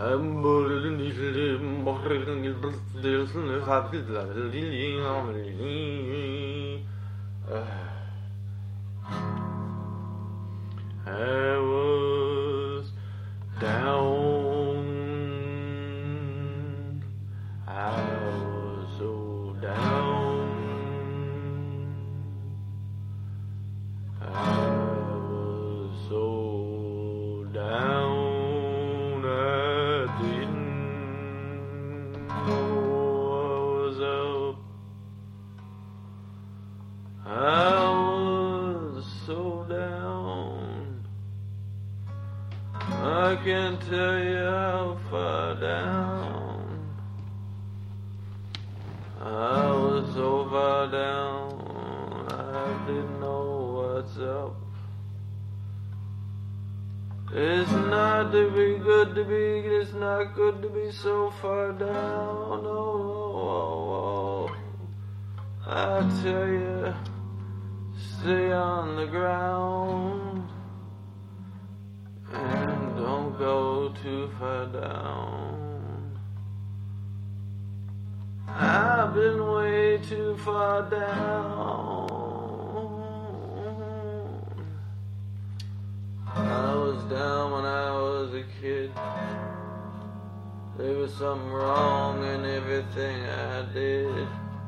I was down. I was so down. I was so down. I didn't know I was up. I was so down. I can't tell you how far down. I was so far down, I didn't know what's up. It's not to be good to be, it's not good to be so far down. Oh, I tell you, stay on the ground and don't go too far down. I've been way too far down. I was down when I was a kid. There was something wrong in everything I did.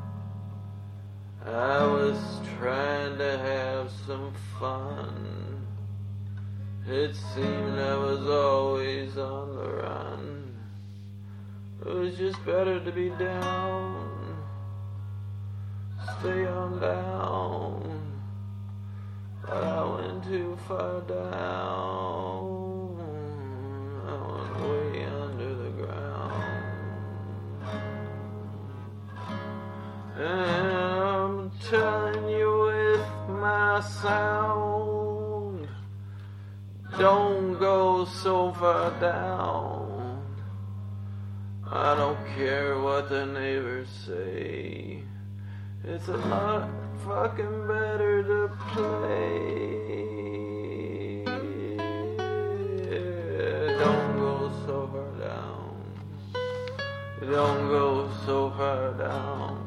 I was trying to have some fun. It seemed I was always on the run. It was just better to be down. Stay on down. But I went too far down. I went way under the ground. And I'm telling you with my sound, don't go so far down. I don't care what the neighbors say. It's a lot fucking better to play. Don't go so far down. Don't go so far down.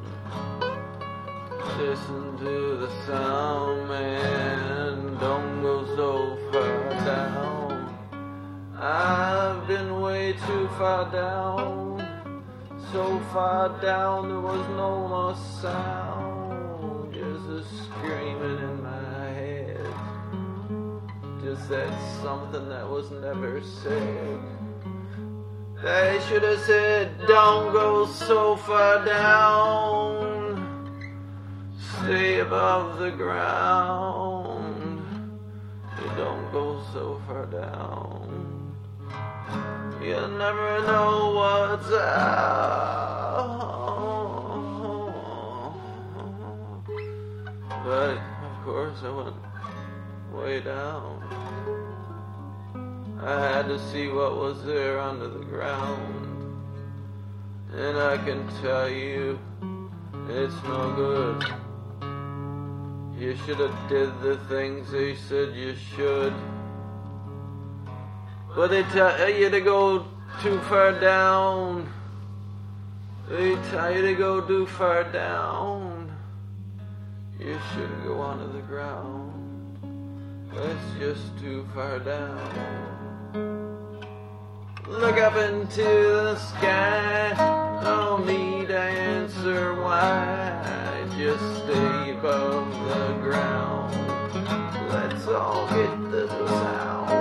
Listen to the sound, man. Don't go so far down. I've been way too far down. So far down there was no more sound. Just a screaming in my head. Just that something that was never said. They should have said, don't go so far down. Stay above the ground. You don't go so far down. You never know what's out. But of course I went way down. I had to see what was there under the ground. And I can tell you, it's no good. You should have did the things they said you should. But they tell you to go too far down. They tell you to go too far down. You shouldn't go onto the ground. That's just too far down. Look up into the sky. No need to answer why. Just stay above the ground. Let's all get the sound.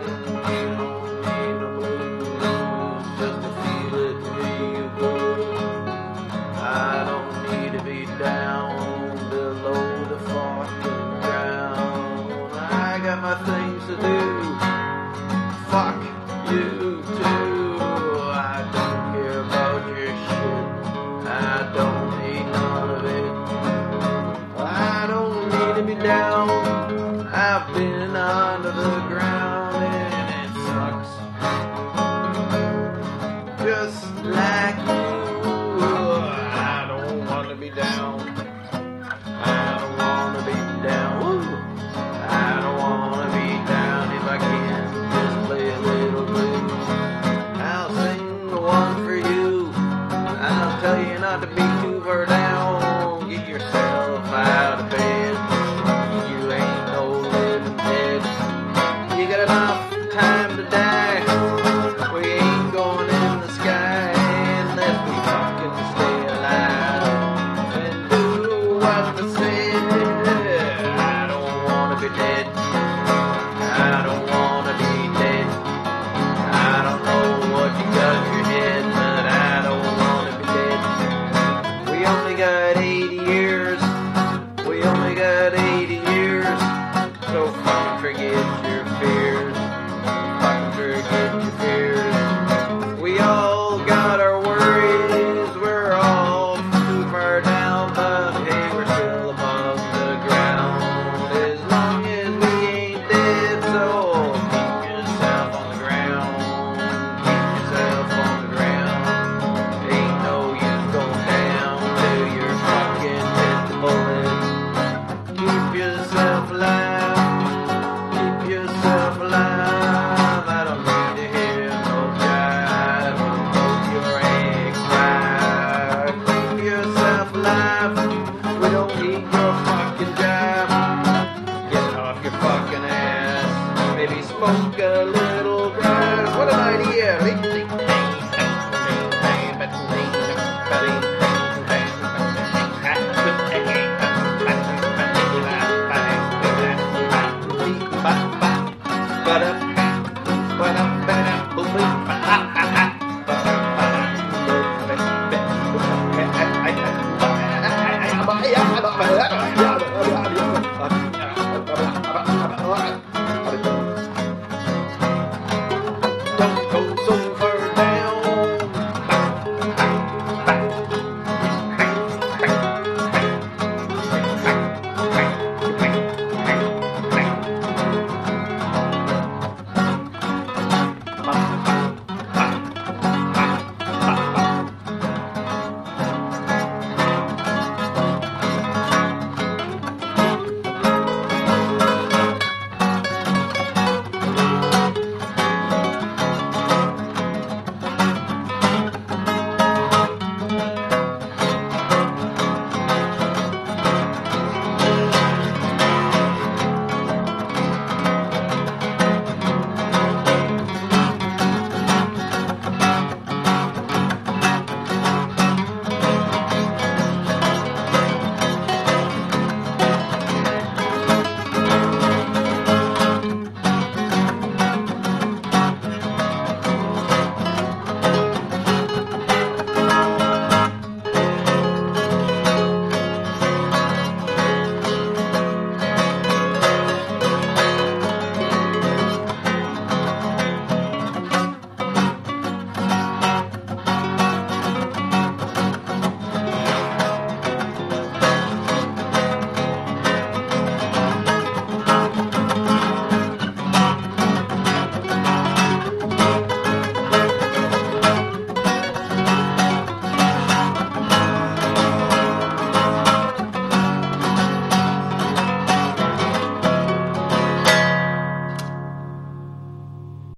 My things to do. Fuck you too. I don't care about your shit. I don't need none of it. I don't need to be down. I've been under the ground and it sucks. Just like you. I don't want to be down. I don't want to be down. Woo. I don't want to be down if I can. Just play a little blues. smoke a little grass. What an idea! Ba-da